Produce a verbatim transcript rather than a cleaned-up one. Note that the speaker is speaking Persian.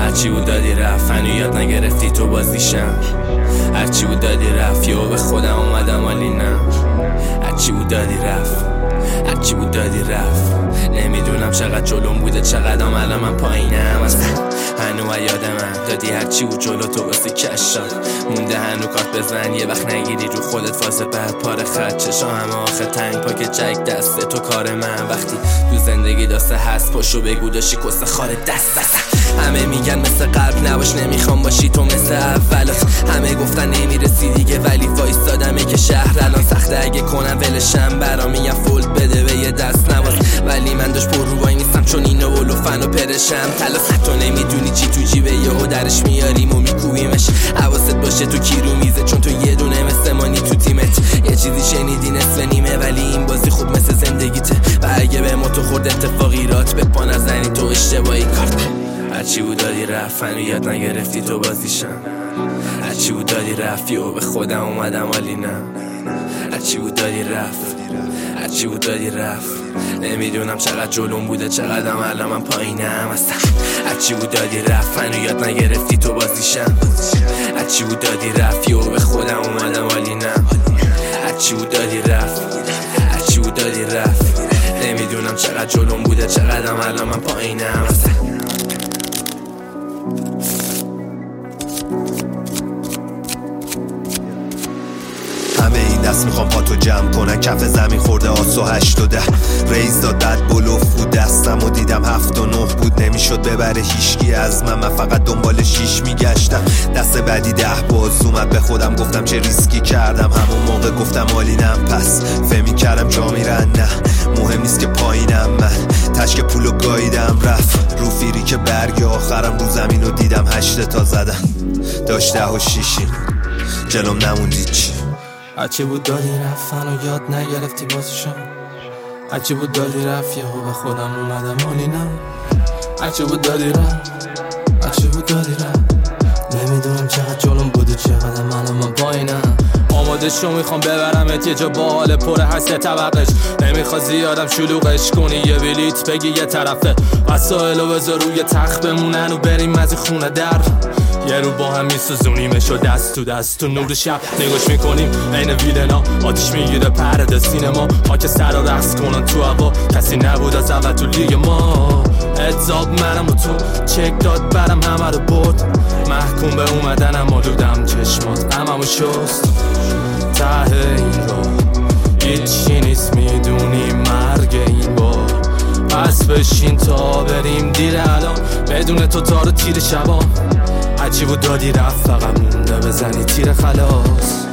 هرچی بود دادی رفت، هنو یاد نگرفتی تو بازیشم. هرچی بود دادی رفت، یهو به خودم اومدم ولی نه. هرچی بود دادی رفت، هرچی بود دادی رفت. نمیدونم چقدر جلوم بوده چقدر الان من پایینم. از هنو یاد من دادی هرچی بود جلو تو واسه کشات مونده. هنو کارت بزن یه وقت نگیری رو خودت فاز بعد پاره خط چشا همه آخه تنگ پاک جک دسته تو کار من. وقتی تو زندگی داسته هست پاشو بگو داشتی کسه خار دست دست. همه میگن مثل قبل نباش نمیخوام باشی تو مثل اولات. همه گفتن نمیرسی دیگه ولی وایستادمه که شهر الان سخته. اگه کنم ولشم برام میگم فولد بده به یه دست نواز. ولی من داشت پر رو وای نیستم چون اینو ولوفن و پرشم. تلاس تو نمیدونی چی تو جیبه یهو درش میاریم و میکوبیمش. حواست باشه تو کی رو میزه چون تو یه دونه مثل مانی تو تیمت. یه چیزی شنیدی نصف نیمه ولی این بازی خوب مثل زندگیته. و اگه به ما تو خورد اتفاقیرات به پا نزنی تو اشتباهی کارت. هرچی بود دادی رفت، هنو یاد نگرفتی تو بازیشم. هرچی بود دادی رفت، یهو به خودم اومدم ولی نه. هرچی بود دادی رفت، هرچی بود دادی رفت. نمیدونم چقدر جلوم بوده چقدرم الان من پایینم. اصلا هرچی بود دادی رفت، هنو یاد نگرفتی تو بازیشم. هرچی بود دادی رفت، یهو به خودم اومدم ولی نه. هرچی بود دادی رفت، هرچی بود دادی رفت. نمیدونم چقدر جلوم بوده چقدرم الان من پایینم. اصلا همه این دست میخوام پاتو جمع کنن کف زمین خورده آسو هشت و ده. ریز داد بد بلوف بود دستم و دیدم هفت و نه بود. نمیشد ببره هیشگی از من من فقط دنبال شیش میگشتم. دست بعدی ده باز اومد به خودم گفتم چه ریسکی کردم. همون موقع گفتم مالینم پس فهمی کردم جا میرن نه. مهم نیست که پایینم من تشک پولو گاییدم رفت. رو فیری که برگ آخرم رو زمین و دیدم هشت تا زدن. داشت ده و شیشیم جلوم نموندی چی. هرچی بود دادی رفت، هنو یاد نگرفتی بازیشم. هرچی بود دادی رفت، یهو به خودم اومدم ولی نه. هرچی بود دادی رفت، هرچی بود دادی رفت. نمیدونم چقدر جلوم بوده چقدر الان من پایینم. آماده شو میخوام ببرمت یه جا با حال پر هسته طبقش. نمیخواد زیادم شلوغش کنی یه بلیت بگی یه طرفه. وسایلو بذار روی تخت بمونن و بریم از خونه در. یه رو با هم میسوزونیمش و دست تو دست تو نور شب نگاش میکنیم عین ویلنا. آتیش میگیره پرده سینما خاک سر رو رقص کنن تو هوا. کسی نبود از اول تو لیگ ما. اتزاب منم و تو چک داد برم همه رو برد. محکوم به اومدنم آلودم چشمات غممو شست. ته این رو هیچی نیست میدونی مرگ این بار. پس بشین تا بریم دیر الان بدون تو تارو تیر شبا. هرچی بود دادی رفت فقط مونده بزنی تیر خلاص.